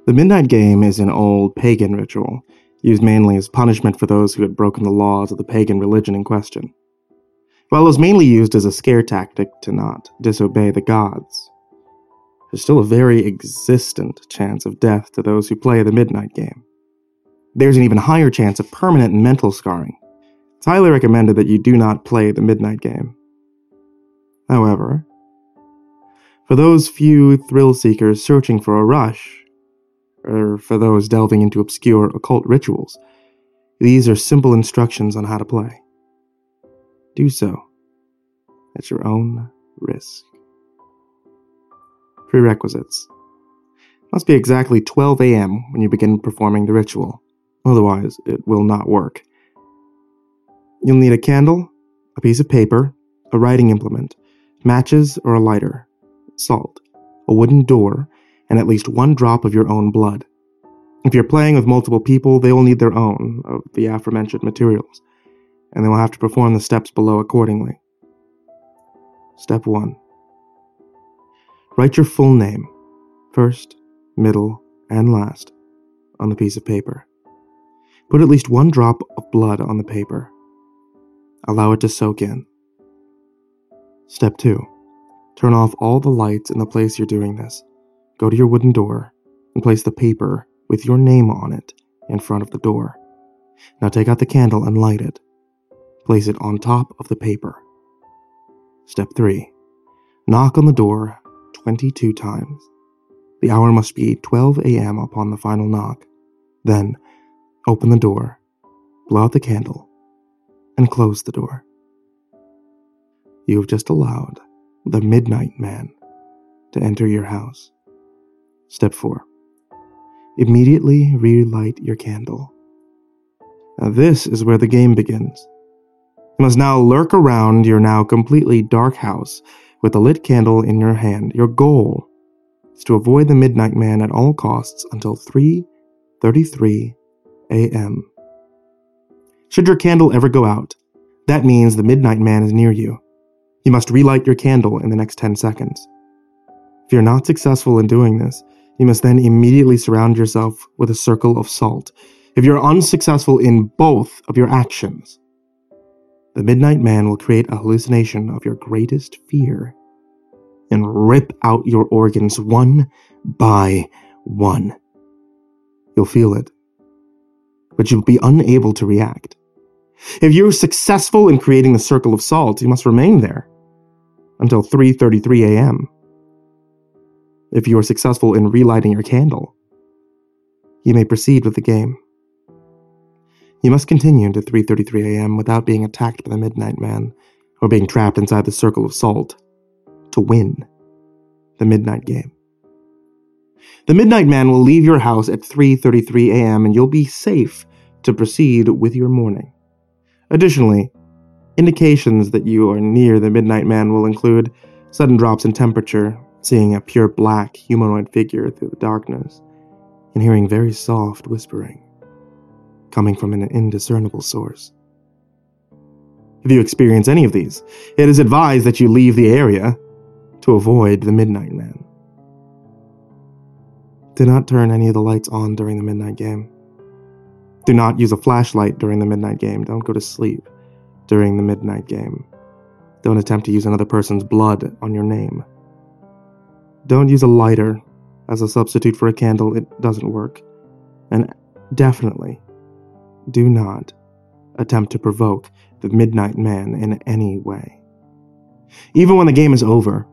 The Midnight Game is an old pagan ritual, used mainly as punishment for those who had broken the laws of the pagan religion in question. While it was mainly used as a scare tactic to not disobey the gods, there's still a very existent chance of death to those who play the Midnight Game. There's an even higher chance of permanent mental scarring. It's highly recommended that you do not play the Midnight Game. However, for those few thrill-seekers searching for a rush, or for those delving into obscure occult rituals, these are simple instructions on how to play. Do so at your own risk. Prerequisites. It must be exactly 12 a.m. when you begin performing the ritual, otherwise it will not work. You'll need a candle, a piece of paper, a writing implement, matches or a lighter, salt, a wooden door, and at least one drop of your own blood. If you're playing with multiple people, they will need their own of the aforementioned materials, and they will have to perform the steps below accordingly. Step 1. Write your full name, first, middle, and last, on the piece of paper. Put at least one drop of blood on the paper. Allow it to soak in. Step 2. Turn off all the lights in the place you're doing this. Go to your wooden door and place the paper with your name on it in front of the door. Now take out the candle and light it. Place it on top of the paper. Step 3. Knock on the door 22 times. The hour must be 12 a.m. upon the final knock. Then, open the door, blow out the candle, and close the door. You have just allowed the Midnight Man to enter your house. Step 4. Immediately relight your candle. Now this is where the game begins. You must now lurk around your now completely dark house with a lit candle in your hand. Your goal is to avoid the Midnight Man at all costs until 3:33 a.m. Should your candle ever go out, that means the Midnight Man is near you. You must relight your candle in the next 10 seconds. If you're not successful in doing this, you must then immediately surround yourself with a circle of salt. If you're unsuccessful in both of your actions, the Midnight Man will create a hallucination of your greatest fear and rip out your organs one by one. You'll feel it, but you'll be unable to react. If you're successful in creating the circle of salt, you must remain there until 3:33 a.m. If you are successful in relighting your candle, you may proceed with the game. You must continue to 3:33 a.m. without being attacked by the Midnight Man or being trapped inside the circle of salt to win the Midnight Game. The Midnight Man will leave your house at 3:33 a.m. and you'll be safe to proceed with your morning. Additionally, indications that you are near the Midnight Man will include sudden drops in temperature, seeing a pure black humanoid figure through the darkness, and hearing very soft whispering coming from an indiscernible source. If you experience any of these, it is advised that you leave the area to avoid the Midnight Man. Do not turn any of the lights on during the Midnight Game. Do not use a flashlight during the Midnight Game. Don't go to sleep during the Midnight Game. Don't attempt to use another person's blood on your name. Don't use a lighter as a substitute for a candle. It doesn't work. And definitely do not attempt to provoke the Midnight Man in any way. Even when the game is over,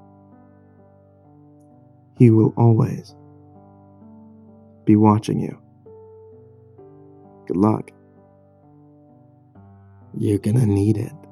he will always be watching you. Good luck. You're gonna need it.